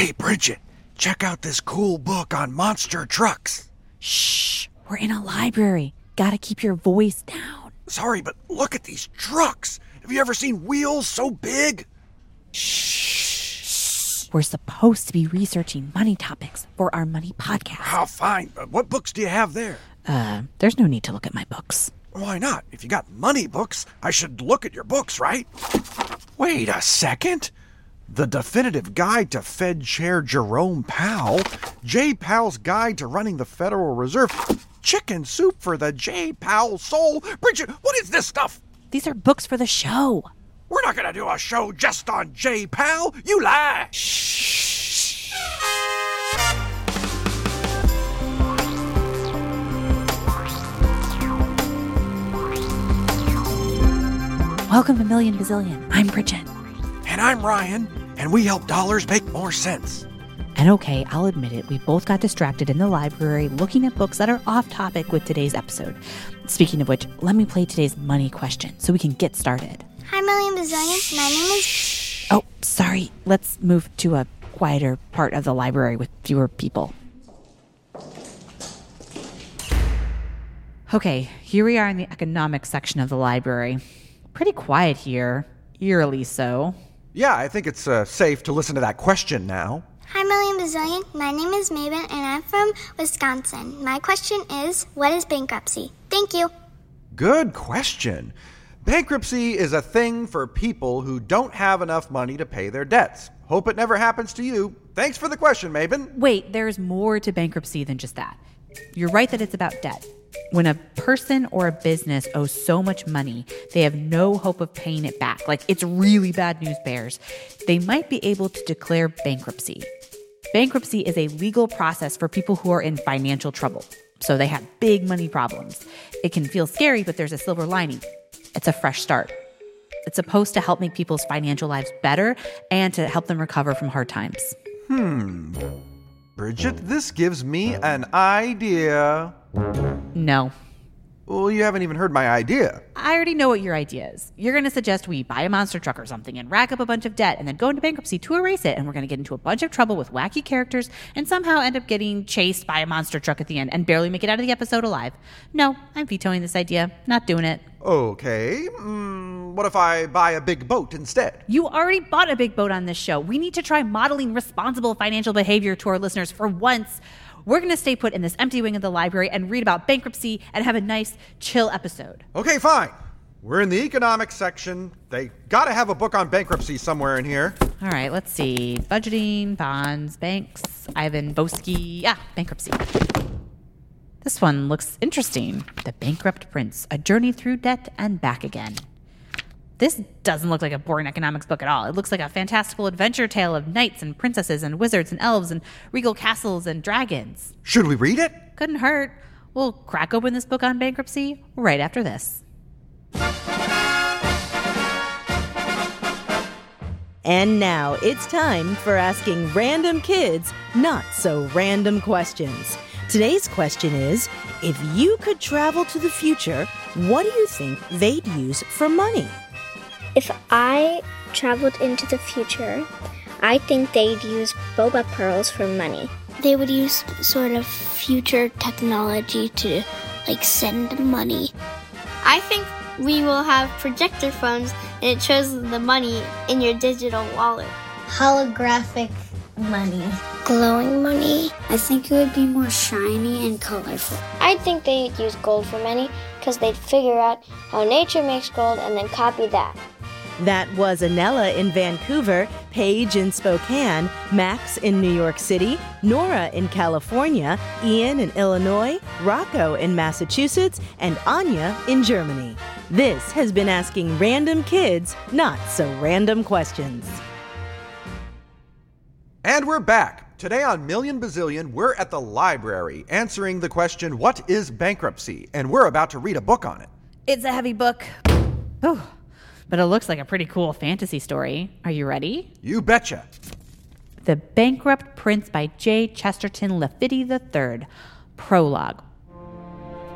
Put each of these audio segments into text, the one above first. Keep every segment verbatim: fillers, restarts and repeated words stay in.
Hey, Bridget, check out this cool book on monster trucks. Shh, we're in a library. Gotta keep your voice down. Sorry, but look at these trucks. Have you ever seen wheels so big? Shh. We're supposed to be researching money topics for our money podcast. Oh, fine. Uh, what books do you have there? Uh, there's no need to look at my books. Why not? If you got money books, I should look at your books, right? Wait a second. The Definitive Guide to Fed Chair Jerome Powell, Jay Powell's Guide to Running the Federal Reserve, Chicken Soup for the Jay Powell Soul. Bridget, what is this stuff? These are books for the show. We're not going to do a show just on Jay Powell. You lie. Shh. Welcome to Million Bazillion. I'm Bridget. And I'm Ryan, and we help dollars make more sense. And okay, I'll admit it, we both got distracted in the library looking at books that are off topic with today's episode. Speaking of which, let me play today's money question so we can get started. Hi, Million Bazillion. My name is... Oh, sorry. Let's move to a quieter part of the library with fewer people. Okay, here we are in the economics section of the library. Pretty quiet here, eerily so. Yeah, I think it's uh, safe to listen to that question now. Hi, Million Bazillion. My name is Maven, and I'm from Wisconsin. My question is, what is bankruptcy? Thank you. Good question. Bankruptcy is a thing for people who don't have enough money to pay their debts. Hope it never happens to you. Thanks for the question, Maven. Wait, there's more to bankruptcy than just that. You're right that it's about debt. When a person or a business owes so much money, they have no hope of paying it back. Like, it's really bad news bears. They might be able to declare bankruptcy. Bankruptcy is a legal process for people who are in financial trouble. So they have big money problems. It can feel scary, but there's a silver lining. It's a fresh start. It's supposed to help make people's financial lives better and to help them recover from hard times. Hmm. Bridget, this gives me an idea. No. Well, you haven't even heard my idea. I already know what your idea is. You're going to suggest we buy a monster truck or something and rack up a bunch of debt and then go into bankruptcy to erase it, and we're going to get into a bunch of trouble with wacky characters and somehow end up getting chased by a monster truck at the end and barely make it out of the episode alive. No, I'm vetoing this idea. Not doing it. Okay. Mm, what if I buy a big boat instead? You already bought a big boat on this show. We need to try modeling responsible financial behavior to our listeners for once. We're going to stay put in this empty wing of the library and read about bankruptcy and have a nice, chill episode. Okay, fine. We're in the economics section. They got to have a book on bankruptcy somewhere in here. All right, let's see. Budgeting, bonds, banks, Ivan Boesky. Ah, bankruptcy. This one looks interesting. The Bankrupt Prince, A Journey Through Debt and Back Again. This doesn't look like a boring economics book at all. It looks like a fantastical adventure tale of knights and princesses and wizards and elves and regal castles and dragons. Should we read it? Couldn't hurt. We'll crack open this book on bankruptcy right after this. And now it's time for asking random kids not so random questions. Today's question is, if you could travel to the future, what do you think they'd use for money? If I traveled into the future, I think they'd use boba pearls for money. They would use sort of future technology to, like, send money. I think we will have projector phones and it shows the money in your digital wallet. Holographic money. Glowing money. I think it would be more shiny and colorful. I think they'd use gold for money because they'd figure out how nature makes gold and then copy that. That was Anella in Vancouver, Paige in Spokane, Max in New York City, Nora in California, Ian in Illinois, Rocco in Massachusetts, and Anya in Germany. This has been Asking Random Kids Not So Random Questions. And we're back. Today on Million Bazillion, we're at the library answering the question, what is bankruptcy? And we're about to read a book on it. It's a heavy book. Oh, but it looks like a pretty cool fantasy story. Are you ready? You betcha. The Bankrupt Prince by J. Chesterton Lafitte the third. Prologue.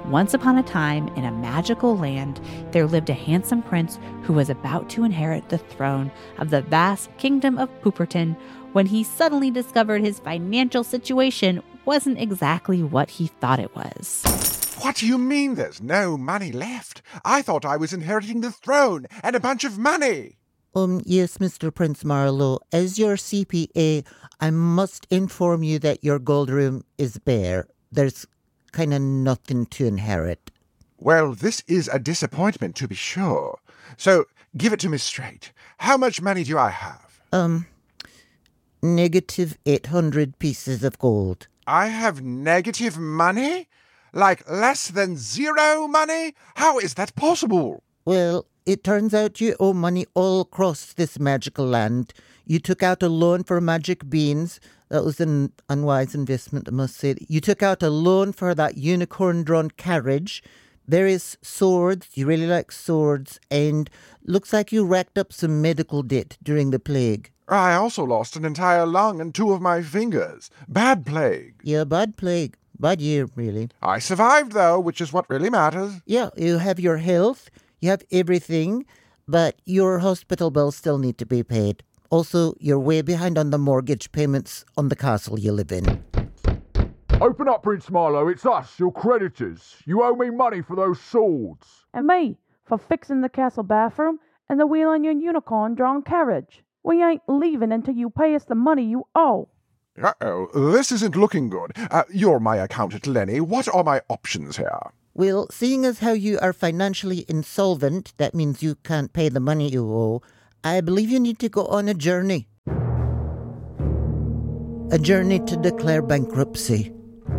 Once upon a time, in a magical land, there lived a handsome prince who was about to inherit the throne of the vast kingdom of Pooperton when he suddenly discovered his financial situation wasn't exactly what he thought it was. What do you mean there's no money left? I thought I was inheriting the throne and a bunch of money. Um, yes, Mister Prince Marlowe, as your C P A, I must inform you that your gold room is bare. There's kind of nothing to inherit. Well, this is a disappointment, to be sure. So, give it to me straight. How much money do I have? Um, negative eight hundred pieces of gold. I have negative money? Like less than zero money? How is that possible? Well, it turns out you owe money all across this magical land. You took out a loan for magic beans. That was an unwise investment, I must say. You took out a loan for that unicorn-drawn carriage. Various swords. You really like swords. And looks like you racked up some medical debt during the plague. I also lost an entire lung and two of my fingers. Bad plague. Yeah, bad plague. Bad year, really. I survived, though, which is what really matters. Yeah, you have your health. You have everything. But your hospital bills still need to be paid. Also, you're way behind on the mortgage payments on the castle you live in. Open up, Prince Marlowe. It's us, your creditors. You owe me money for those swords. And me, for fixing the castle bathroom and the wheel on your unicorn-drawn carriage. We ain't leaving until you pay us the money you owe. Uh-oh, this isn't looking good. Uh, you're my accountant, Lenny. What are my options here? Well, seeing as how you are financially insolvent, that means you can't pay the money you owe, I believe you need to go on a journey. A journey to declare bankruptcy.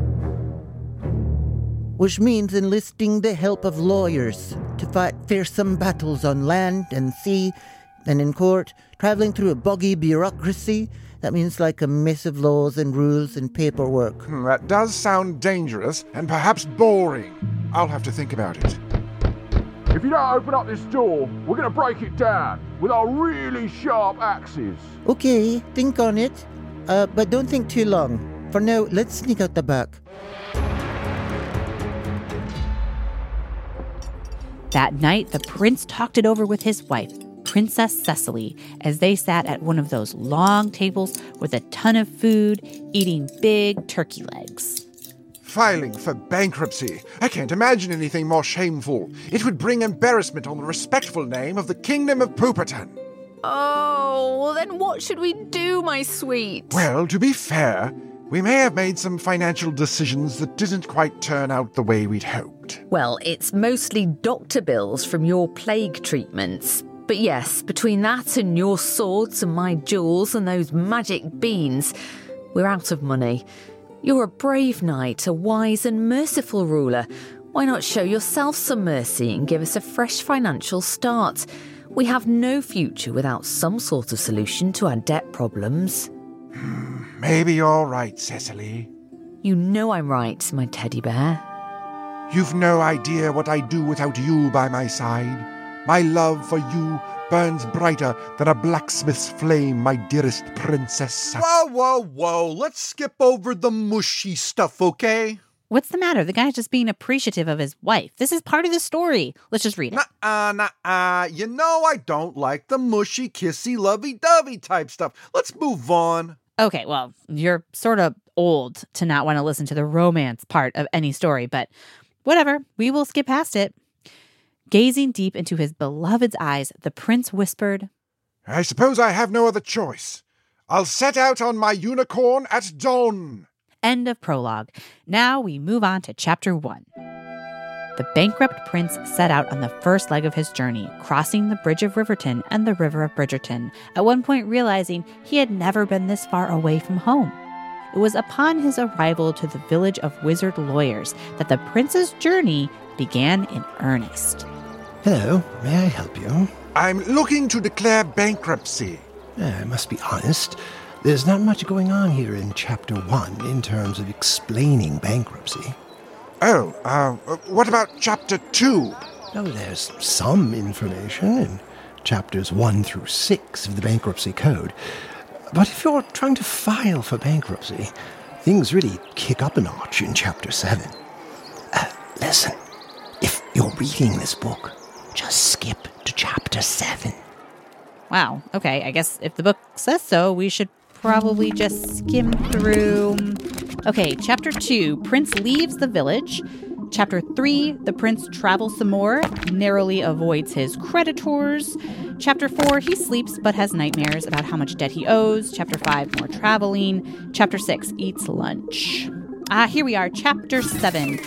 Which means enlisting the help of lawyers to fight fearsome battles on land and sea and in court, traveling through a boggy bureaucracy. That means like a mess of laws and rules and paperwork. Hmm, that does sound dangerous and perhaps boring. I'll have to think about it. If you don't open up this door, we're going to break it down with our really sharp axes. Okay, think on it. Uh, but don't think too long. For now, let's sneak out the back. That night, the prince talked it over with his wife, Princess Cecily, as they sat at one of those long tables with a ton of food, eating big turkey legs. Filing for bankruptcy. I can't imagine anything more shameful. It would bring embarrassment on the respectful name of the Kingdom of Pooperton. Oh, well then what should we do, my sweet? Well, to be fair, we may have made some financial decisions that didn't quite turn out the way we'd hoped. Well, it's mostly doctor bills from your plague treatments. But yes, between that and your swords and my jewels and those magic beans, we're out of money. You're a brave knight, a wise and merciful ruler. Why not show yourself some mercy and give us a fresh financial start? We have no future without some sort of solution to our debt problems. Maybe you're right, Cecily. You know I'm right, my teddy bear. You've no idea what I'd do without you by my side. My love for you burns brighter than a blacksmith's flame, my dearest princess. Whoa, whoa, whoa. Let's skip over the mushy stuff, okay? What's the matter? The guy's just being appreciative of his wife. This is part of the story. Let's just read it. Nuh-uh, nuh-uh. You know I don't like the mushy, kissy, lovey-dovey type stuff. Let's move on. Okay, well, you're sort of old to not want to listen to the romance part of any story, but whatever. We will skip past it. Gazing deep into his beloved's eyes, the prince whispered, I suppose I have no other choice. I'll set out on my unicorn at dawn. End of prologue. Now we move on to chapter one. The bankrupt prince set out on the first leg of his journey, crossing the Bridge of Riverton and the River of Bridgerton, at one point realizing he had never been this far away from home. It was upon his arrival to the village of wizard lawyers that the prince's journey began in earnest. Hello, may I help you? I'm looking to declare bankruptcy. I must be honest, there's not much going on here in Chapter one in terms of explaining bankruptcy. Oh, uh, what about Chapter two? Oh, there's some information in Chapters one through six of the Bankruptcy Code. But if you're trying to file for bankruptcy, things really kick up a notch in Chapter seven. Uh, listen. reading this book, just skip to chapter seven. Wow. Okay, I guess if the book says so, we should probably just skim through. Okay, chapter two, Prince leaves the village. Chapter three, the prince travels some more, narrowly avoids his creditors. Chapter four, he sleeps but has nightmares about how much debt he owes. Chapter five, more traveling. Chapter six, eats lunch. Ah, here we are, chapter seven.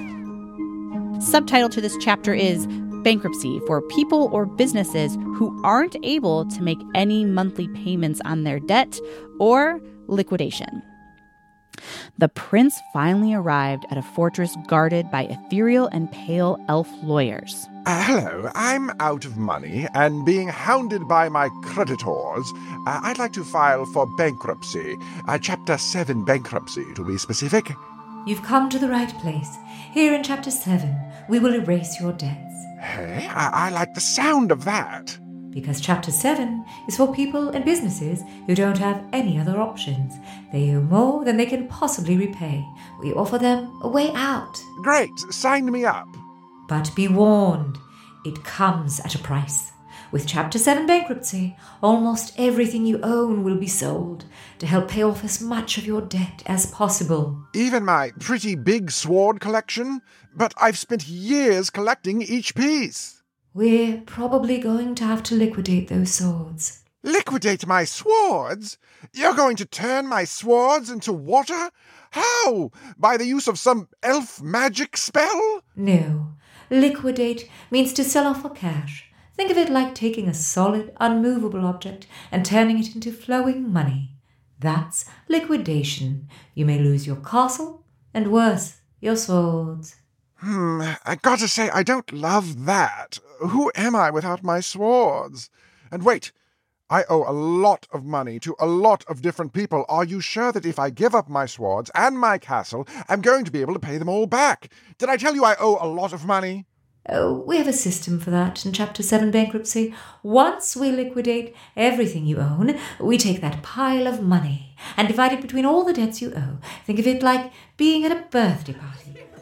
Subtitle to this chapter is Bankruptcy for people or businesses who aren't able to make any monthly payments on their debt, or liquidation. The prince finally arrived at a fortress guarded by ethereal and pale elf lawyers. Uh, hello, I'm out of money and being hounded by my creditors. Uh, I'd like to file for bankruptcy. Uh, Chapter seven bankruptcy, to be specific. You've come to the right place. Here in Chapter seven, we will erase your debts. Hey, I, I like the sound of that. Because Chapter seven is for people and businesses who don't have any other options. They owe more than they can possibly repay. We offer them a way out. Great, sign me up. But be warned, it comes at a price. With Chapter seven bankruptcy, almost everything you own will be sold to help pay off as much of your debt as possible. Even my pretty big sword collection? But I've spent years collecting each piece. We're probably going to have to liquidate those swords. Liquidate my swords? You're going to turn my swords into water? How? By the use of some elf magic spell? No. Liquidate means to sell off for cash. Think of it like taking a solid, unmovable object and turning it into flowing money. That's liquidation. You may lose your castle, and worse, your swords. Hmm, I gotta say, I don't love that. Who am I without my swords? And wait, I owe a lot of money to a lot of different people. Are you sure that if I give up my swords and my castle, I'm going to be able to pay them all back? Did I tell you I owe a lot of money? Oh, we have a system for that in Chapter seven bankruptcy. Once we liquidate everything you own, we take that pile of money and divide it between all the debts you owe. Think of it like being at a birthday party.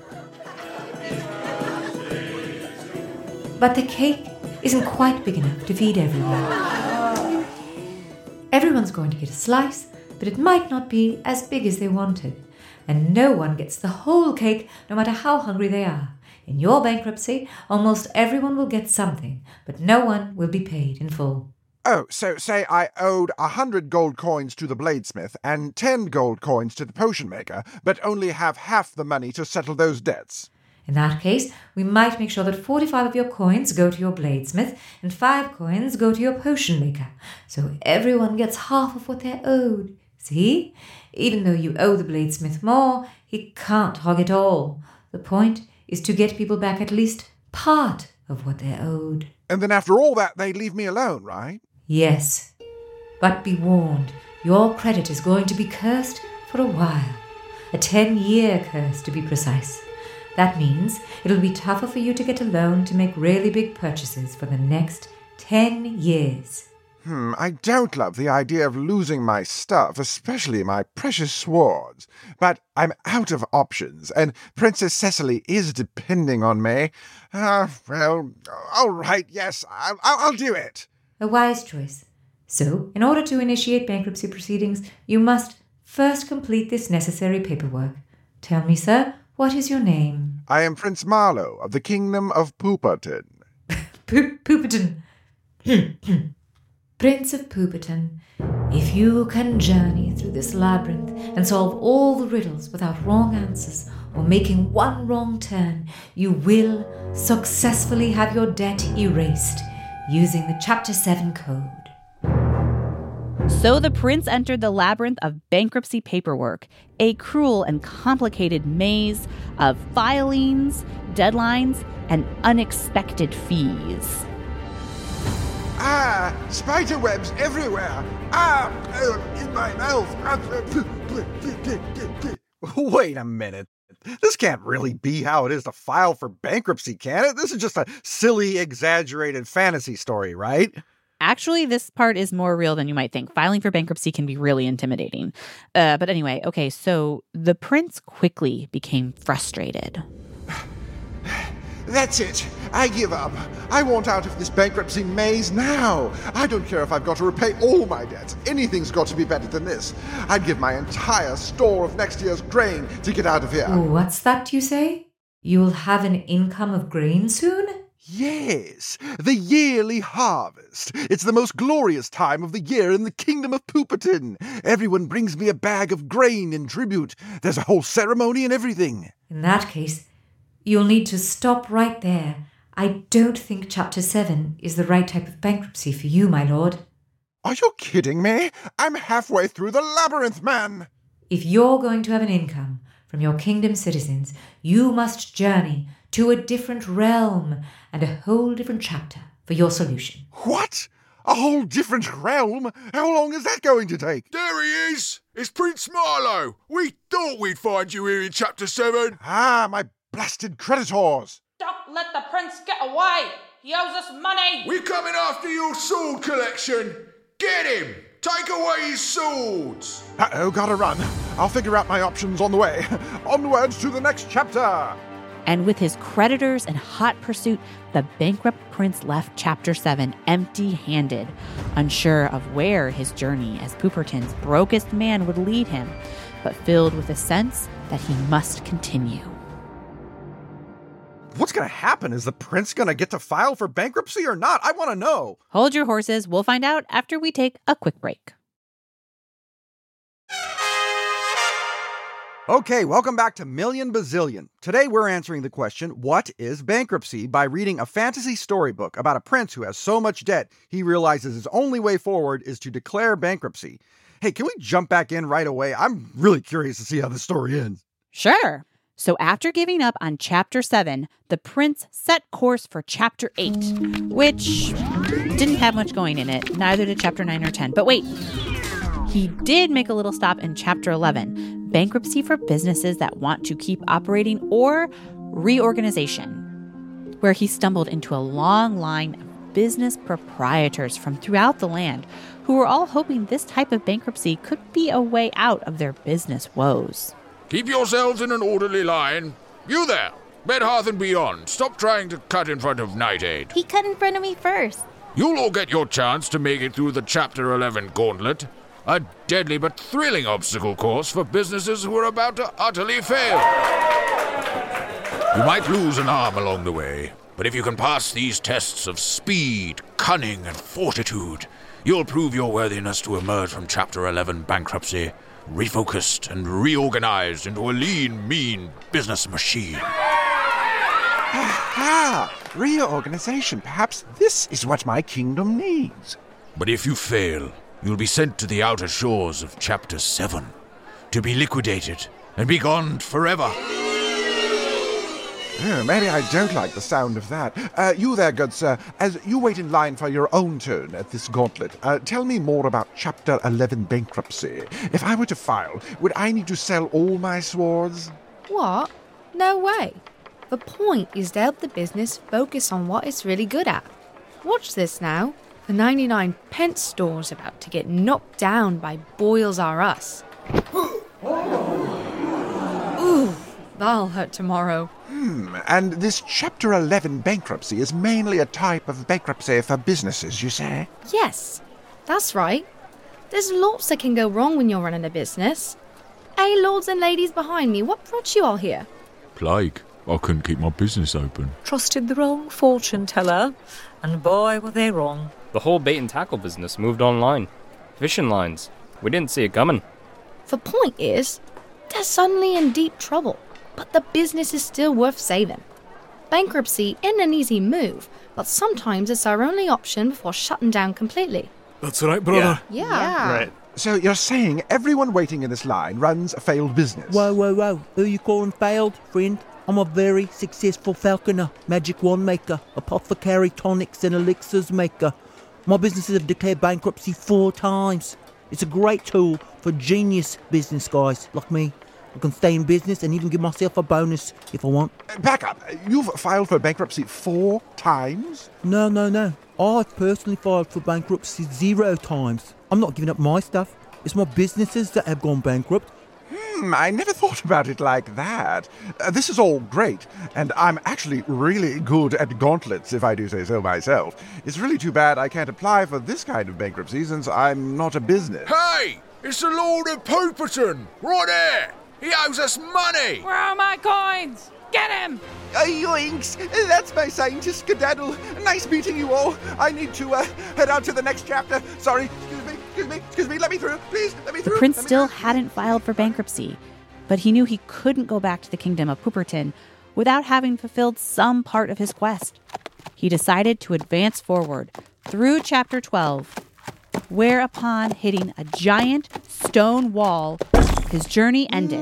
But the cake isn't quite big enough to feed everyone. Everyone's going to get a slice, but it might not be as big as they wanted. And no one gets the whole cake, no matter how hungry they are. In your bankruptcy, almost everyone will get something, but no one will be paid in full. Oh, so say I owed a hundred gold coins to the bladesmith and ten gold coins to the potion maker, but only have half the money to settle those debts. In that case, we might make sure that forty-five of your coins go to your bladesmith and five coins go to your potion maker, so everyone gets half of what they're owed. See? Even though you owe the bladesmith more, he can't hog it all. The point is to get people back at least part of what they're owed. And then after all that, they leave me alone, right? Yes. But be warned, your credit is going to be cursed for a while. A ten-year curse, to be precise. That means it'll be tougher for you to get a loan to make really big purchases for the next ten years. Hmm, I don't love the idea of losing my stuff, especially my precious swords. But I'm out of options, and Princess Cecily is depending on me. Ah, uh, well, all right, yes, I'll, I'll do it. A wise choice. So, in order to initiate bankruptcy proceedings, you must first complete this necessary paperwork. Tell me, sir, what is your name? I am Prince Marlowe of the Kingdom of Pooperton. Poop- Pooperton. Prince of Pooperton, if you can journey through this labyrinth and solve all the riddles without wrong answers or making one wrong turn, you will successfully have your debt erased using the Chapter seven code. So the prince entered the labyrinth of bankruptcy paperwork, a cruel and complicated maze of filings, deadlines, and unexpected fees. Ah, spider webs everywhere. Ah, uh, in my mouth. Wait a minute. This can't really be how it is to file for bankruptcy, can it? This is just a silly, exaggerated fantasy story, right? Actually, this part is more real than you might think. Filing for bankruptcy can be really intimidating. Uh, but anyway, okay, so the prince quickly became frustrated. That's it. I give up. I want out of this bankruptcy maze now. I don't care if I've got to repay all my debts. Anything's got to be better than this. I'd give my entire store of next year's grain to get out of here. Oh, what's that you say? You'll have an income of grain soon? Yes, the yearly harvest. It's the most glorious time of the year in the kingdom of Pooperton. Everyone brings me a bag of grain in tribute. There's a whole ceremony and everything. In that case, you'll need to stop right there. I don't think Chapter seven is the right type of bankruptcy for you, my lord. Are you kidding me? I'm halfway through the labyrinth, man. If you're going to have an income from your kingdom citizens, you must journey to a different realm and a whole different chapter for your solution. What? A whole different realm? How long is that going to take? There he is! It's Prince Marlowe! We thought we'd find you here in Chapter seven! Ah, my blasted creditors! Don't let the prince get away! He owes us money! We're coming after your sword collection! Get him! Take away his swords! Uh-oh, gotta run. I'll figure out my options on the way. Onwards to the next chapter! And with his creditors in hot pursuit, the bankrupt prince left Chapter seven empty-handed, unsure of where his journey as Pooperton's brokest man would lead him, but filled with a sense that he must continue. What's going to happen? Is the prince going to get to file for bankruptcy or not? I want to know. Hold your horses. We'll find out after we take a quick break. Okay, welcome back to Million Bazillion. Today we're answering the question, what is bankruptcy, by reading a fantasy storybook about a prince who has so much debt he realizes his only way forward is to declare bankruptcy. Hey, can we jump back in right away? I'm really curious to see how the story ends. Sure. So after giving up on Chapter seven, the prince set course for Chapter eight, which didn't have much going in it. Neither did Chapter nine or ten. But wait, he did make a little stop in Chapter eleven, bankruptcy for businesses that want to keep operating, or reorganization, where he stumbled into a long line of business proprietors from throughout the land who were all hoping this type of bankruptcy could be a way out of their business woes. Keep yourselves in an orderly line. You there, Bedhearth and beyond, stop trying to cut in front of Night Aid. He cut in front of me first. You'll all get your chance to make it through the Chapter eleven gauntlet, a deadly but thrilling obstacle course for businesses who are about to utterly fail. You might lose an arm along the way, but if you can pass these tests of speed, cunning, and fortitude, you'll prove your worthiness to emerge from Chapter eleven bankruptcy refocused and reorganized into a lean, mean business machine. Aha! Reorganization. Perhaps this is what my kingdom needs. But if you fail, you'll be sent to the outer shores of Chapter seven, to be liquidated and be gone forever. Oh, maybe I don't like the sound of that. Uh, you there, good sir, as you wait in line for your own turn at this gauntlet, uh, tell me more about Chapter eleven bankruptcy. If I were to file, would I need to sell all my swords? What? No way. The point is to help the business focus on what it's really good at. Watch this now. The ninety-nine pence store's about to get knocked down by Boyles R Us. Ooh, that'll hurt tomorrow. Hmm, and this Chapter eleven bankruptcy is mainly a type of bankruptcy for businesses, you say? Yes, that's right. There's lots that can go wrong when you're running a business. Hey, lords and ladies behind me, what brought you all here? Plague. I couldn't keep my business open. Trusted the wrong fortune teller, and boy, were they wrong. The whole bait and tackle business moved online. Fishing lines. We didn't see it coming. The point is, they're suddenly in deep trouble, but the business is still worth saving. Bankruptcy isn't an easy move, but sometimes it's our only option before shutting down completely. That's right, brother. Yeah. yeah. Right. So you're saying everyone waiting in this line runs a failed business? Whoa, whoa, whoa. Who you calling failed, friend? I'm a very successful falconer, magic wand maker, apothecary tonics and elixirs maker. My businesses have declared bankruptcy four times. It's a great tool for genius business guys like me. I can stay in business and even give myself a bonus if I want. Back up. You've filed for bankruptcy four times? No, no, no. I've personally filed for bankruptcy zero times. I'm not giving up my stuff. It's my businesses that have gone bankrupt. Hmm, I never thought about it like that. Uh, this is all great, and I'm actually really good at gauntlets, if I do say so myself. It's really too bad I can't apply for this kind of bankruptcy since I'm not a business. Hey! It's the Lord of Pooperton! Right there! He owes us money! Where are my coins? Get him! Uh, yoinks! That's my scientist skedaddle. Nice meeting you all. I need to uh, head on to the next chapter. Sorry, excuse me, excuse me, excuse me. Let me through, please. Let me The through. prince Let me still through. hadn't filed for bankruptcy, but he knew he couldn't go back to the kingdom of Pooperton without having fulfilled some part of his quest. He decided to advance forward through chapter twelve, where upon hitting a giant stone wall, his journey ended.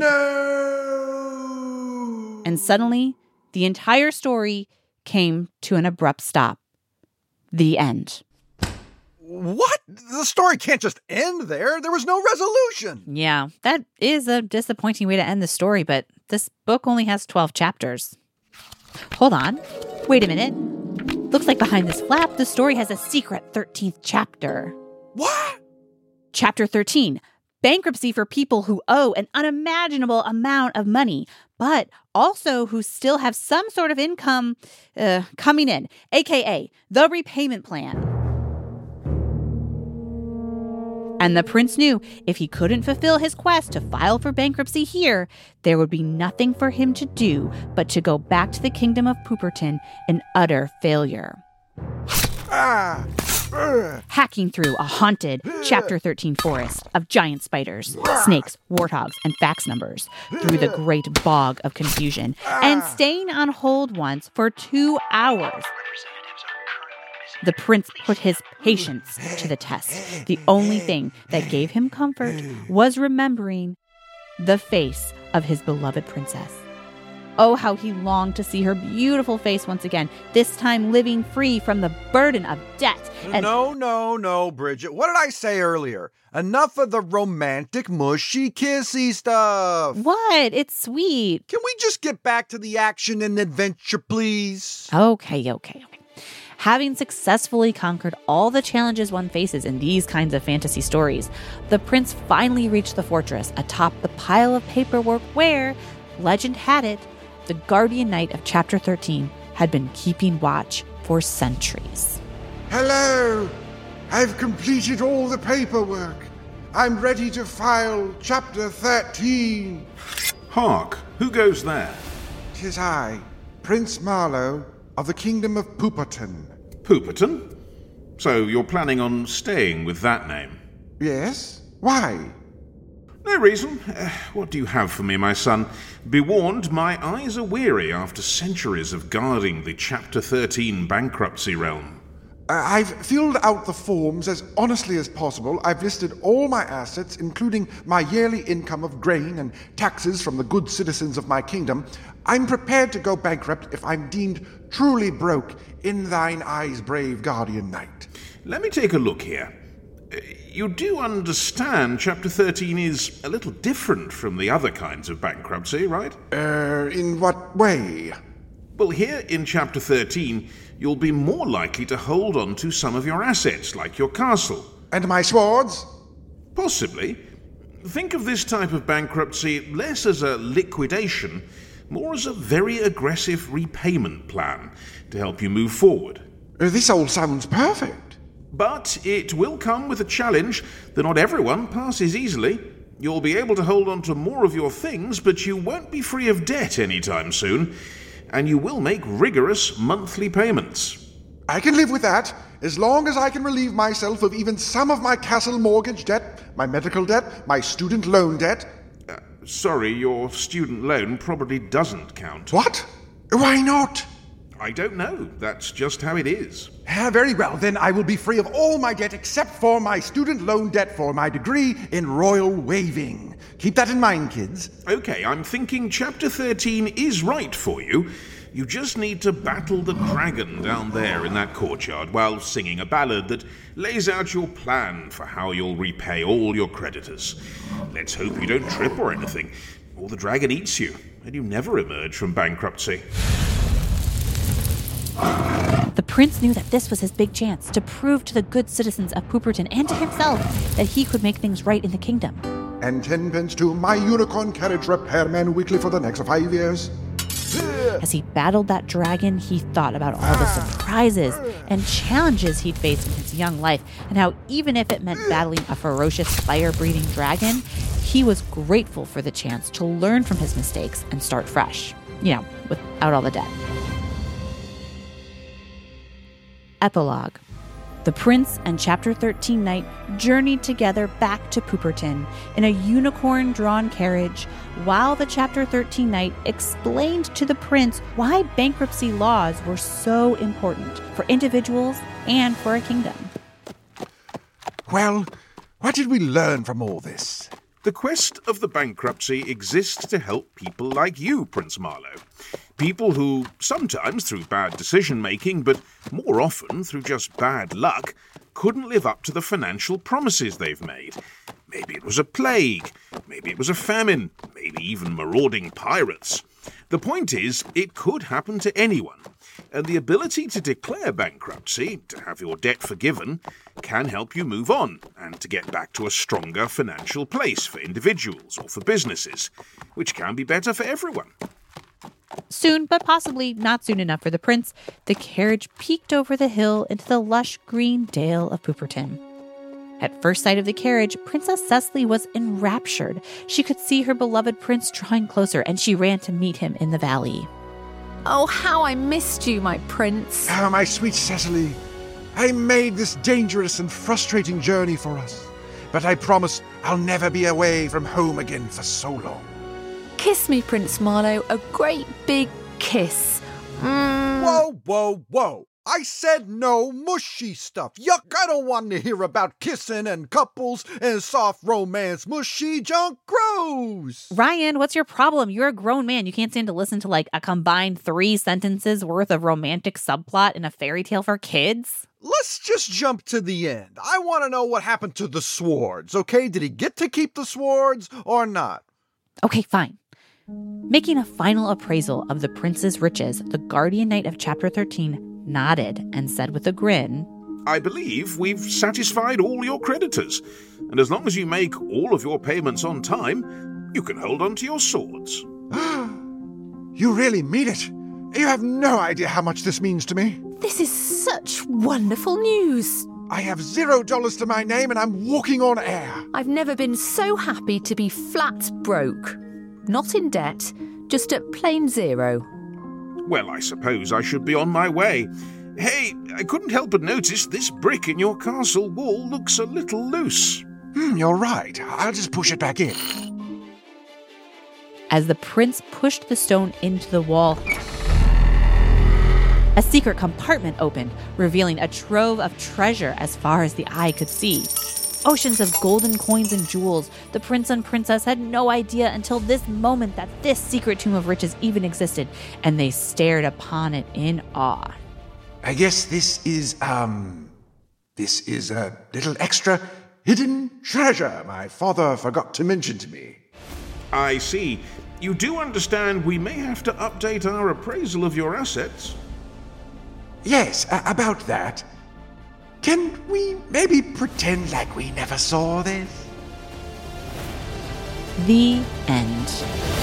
No! And suddenly, the entire story came to an abrupt stop. The end. What? The story can't just end there. There was no resolution. Yeah, that is a disappointing way to end the story, but this book only has twelve chapters. Hold on. Wait a minute. Looks like behind this flap, the story has a secret thirteenth chapter. What? Chapter thirteen. Bankruptcy for people who owe an unimaginable amount of money, but also who still have some sort of income uh, coming in, aka the repayment plan. And the prince knew if he couldn't fulfill his quest to file for bankruptcy here, there would be nothing for him to do but to go back to the kingdom of Pooperton in utter failure. Ah! Uh. Hacking through a haunted Chapter thirteen forest of giant spiders, snakes, warthogs, and fax numbers through the great bog of confusion, and staying on hold once for two hours. The prince put his patience to the test. The only thing that gave him comfort was remembering the face of his beloved princess. Oh, how he longed to see her beautiful face once again, this time living free from the burden of debt. And no, no, no, Bridget. What did I say earlier? Enough of the romantic, mushy, kissy stuff. What? It's sweet. Can we just get back to the action and adventure, please? Okay, okay, okay. Having successfully conquered all the challenges one faces in these kinds of fantasy stories, the prince finally reached the fortress atop the pile of paperwork where, legend had it, the guardian knight of Chapter thirteen had been keeping watch for centuries. Hello! I've completed all the paperwork. I'm ready to file Chapter thirteen. Hark! Who goes there? 'Tis I, Prince Marlowe of the Kingdom of Pooperton. Pooperton? So you're planning on staying with that name? Yes? Why? No reason. Uh, what do you have for me, my son? Be warned, my eyes are weary after centuries of guarding the Chapter thirteen bankruptcy realm. Uh, I've filled out the forms as honestly as possible. I've listed all my assets, including my yearly income of grain and taxes from the good citizens of my kingdom. I'm prepared to go bankrupt if I'm deemed truly broke in thine eyes, brave guardian knight. Let me take a look here. Uh, you do understand Chapter thirteen is a little different from the other kinds of bankruptcy, right? Uh, in what way? Well, here in Chapter thirteen, you'll be more likely to hold on to some of your assets, like your castle. And my swords? Possibly. Think of this type of bankruptcy less as a liquidation, more as a very aggressive repayment plan to help you move forward. Uh, this all sounds perfect. But it will come with a challenge that not everyone passes easily. You'll be able to hold on to more of your things, but you won't be free of debt anytime soon, and you will make rigorous monthly payments. I can live with that, as long as I can relieve myself of even some of my castle mortgage debt, my medical debt, my student loan debt. Uh, sorry, your student loan probably doesn't count. What? Why not? I don't know. That's just how it is. Uh, very well, then I will be free of all my debt except for my student loan debt for my degree in royal waving. Keep that in mind, kids. Okay, I'm thinking Chapter thirteen is right for you. You just need to battle the dragon down there in that courtyard while singing a ballad that lays out your plan for how you'll repay all your creditors. Let's hope you don't trip or anything, or the dragon eats you, and you never emerge from bankruptcy. The prince knew that this was his big chance to prove to the good citizens of Pooperton and to himself that he could make things right in the kingdom. and ten pence to my unicorn carriage repairman weekly for the next five years. As he battled that dragon, he thought about all the surprises and challenges he'd faced in his young life, and how even if it meant battling a ferocious fire-breathing dragon, he was grateful for the chance to learn from his mistakes and start fresh, you know, without all the debt. Epilogue. The prince and Chapter thirteen Knight journeyed together back to Pooperton in a unicorn-drawn carriage, while the Chapter thirteen Knight explained to the prince why bankruptcy laws were so important for individuals and for a kingdom. Well, what did we learn from all this? The quest of the bankruptcy exists to help people like you, Prince Marlowe. People who, sometimes through bad decision-making, but more often through just bad luck, couldn't live up to the financial promises they've made. Maybe it was a plague, maybe it was a famine, maybe even marauding pirates. The point is, it could happen to anyone, and the ability to declare bankruptcy, to have your debt forgiven, can help you move on and to get back to a stronger financial place for individuals or for businesses, which can be better for everyone. Soon, but possibly not soon enough for the prince, the carriage peeked over the hill into the lush green dale of Pooperton. At first sight of the carriage, Princess Cecily was enraptured. She could see her beloved prince drawing closer, and she ran to meet him in the valley. Oh, how I missed you, my prince. Ah, my sweet Cecily. I made this dangerous and frustrating journey for us, but I promise I'll never be away from home again for so long. Kiss me, Prince Marlowe, a great big kiss. Mm. Whoa, whoa, whoa. I said no mushy stuff. Yuck, I don't want to hear about kissing and couples and soft romance. Mushy junk gross. Ryan, what's your problem? You're a grown man. You can't stand to listen to like a combined three sentences worth of romantic subplot in a fairy tale for kids. Let's just jump to the end. I want to know what happened to the swords, okay? Did he get to keep the swords or not? Okay, fine. Making a final appraisal of the prince's riches, the guardian knight of Chapter thirteen nodded and said with a grin, I believe we've satisfied all your creditors, and as long as you make all of your payments on time, you can hold on to your swords. You really mean it? You have no idea how much this means to me. This is such wonderful news. I have zero dollars to my name and I'm walking on air. I've never been so happy to be flat broke. Not in debt, just at plain zero. Well, I suppose I should be on my way. Hey, I couldn't help but notice this brick in your castle wall looks a little loose. Hmm, you're right. I'll just push it back in. As the prince pushed the stone into the wall, a secret compartment opened, revealing a trove of treasure as far as the eye could see. Oceans of golden coins and jewels. The prince and princess had no idea until this moment that this secret tomb of riches even existed, and they stared upon it in awe. I guess this is, um, this is a little extra hidden treasure my father forgot to mention to me. I see. You do understand we may have to update our appraisal of your assets? Yes, uh, about that. Can we maybe pretend like we never saw this? The end.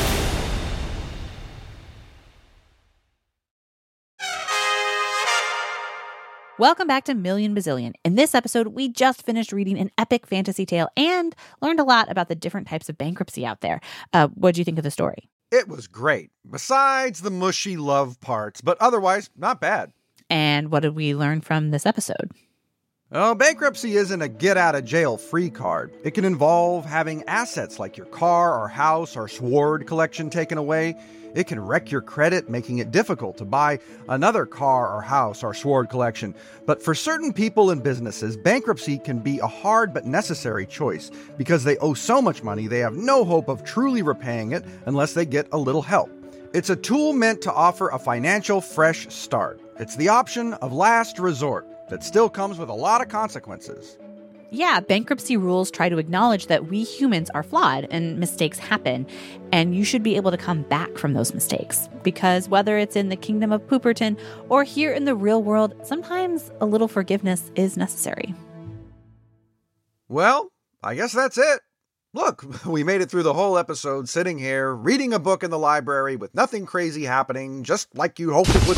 Welcome back to Million Bazillion. In this episode, we just finished reading an epic fantasy tale and learned a lot about the different types of bankruptcy out there. Uh, what do you think of the story? It was great, besides the mushy love parts, but otherwise, not bad. And what did we learn from this episode? Well, bankruptcy isn't a get-out-of-jail-free card. It can involve having assets like your car or house or sword collection taken away. It can wreck your credit, making it difficult to buy another car or house or sword collection. But for certain people and businesses, bankruptcy can be a hard but necessary choice because they owe so much money they have no hope of truly repaying it unless they get a little help. It's a tool meant to offer a financial fresh start. It's the option of last resort that still comes with a lot of consequences. Yeah, bankruptcy rules try to acknowledge that we humans are flawed and mistakes happen, and you should be able to come back from those mistakes. Because whether it's in the kingdom of Pooperton or here in the real world, sometimes a little forgiveness is necessary. Well, I guess that's it. Look, we made it through the whole episode sitting here, reading a book in the library with nothing crazy happening, just like you hoped it would.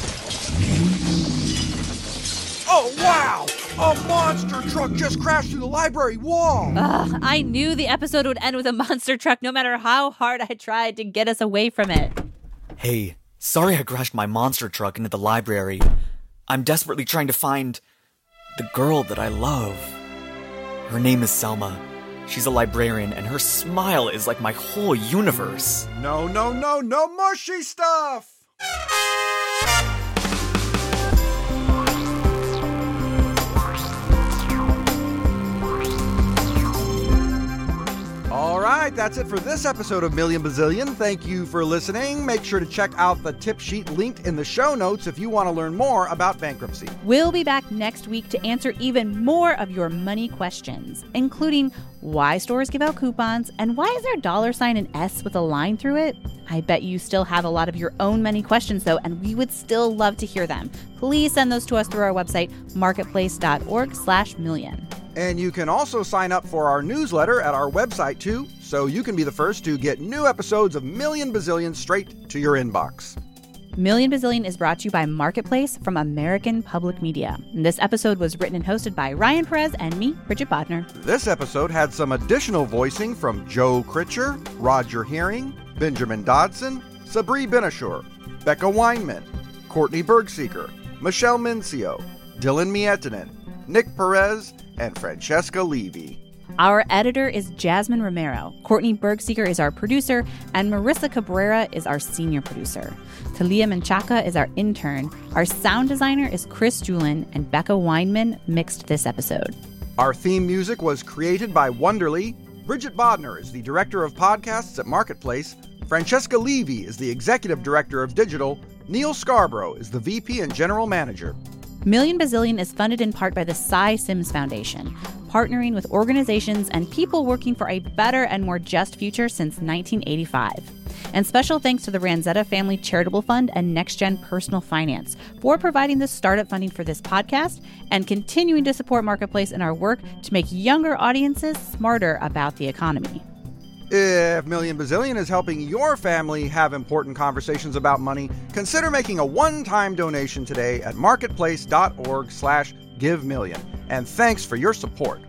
Oh, wow! A monster truck just crashed through the library wall! Ugh, I knew the episode would end with a monster truck no matter how hard I tried to get us away from it. Hey, sorry I crashed my monster truck into the library. I'm desperately trying to find the girl that I love. Her name is Selma. She's a librarian, and her smile is like my whole universe. No, no, no, no mushy stuff! All right, that's it for this episode of Million Bazillion. Thank you for listening. Make sure to check out the tip sheet linked in the show notes if you want to learn more about bankruptcy. We'll be back next week to answer even more of your money questions, including why stores give out coupons and why is there a dollar sign an S with a line through it? I bet you still have a lot of your own money questions, though, and we would still love to hear them. Please send those to us through our website, marketplace.org slash million. And you can also sign up for our newsletter at our website, too, so you can be the first to get new episodes of Million Bazillion straight to your inbox. Million Bazillion is brought to you by Marketplace from American Public Media. And this episode was written and hosted by Ryan Perez and me, Bridget Bodner. This episode had some additional voicing from Joe Critcher, Roger Hearing, Benjamin Dodson, Sabri Benashur, Becca Weinman, Courtney Bergseeker, Michelle Mincio, Dylan Miettinen, Nick Perez, and Francesca Levy. Our editor is Jasmine Romero. Courtney Bergseeker is our producer, and Marissa Cabrera is our senior producer. Talia Menchaca is our intern. Our sound designer is Chris Julin, and Becca Weinman mixed this episode. Our theme music was created by Wonderly. Bridget Bodner is the director of podcasts at Marketplace. Francesca Levy is the executive director of digital. Neil Scarborough is the V P and general manager. Million Bazillion is funded in part by the Cy Sims Foundation, partnering with organizations and people working for a better and more just future since nineteen eighty-five. And special thanks to the Ranzetta Family Charitable Fund and NextGen Personal Finance for providing the startup funding for this podcast and continuing to support Marketplace in our work to make younger audiences smarter about the economy. If Million Bazillion is helping your family have important conversations about money, consider making a one-time donation today at marketplace.org slash give million. And thanks for your support.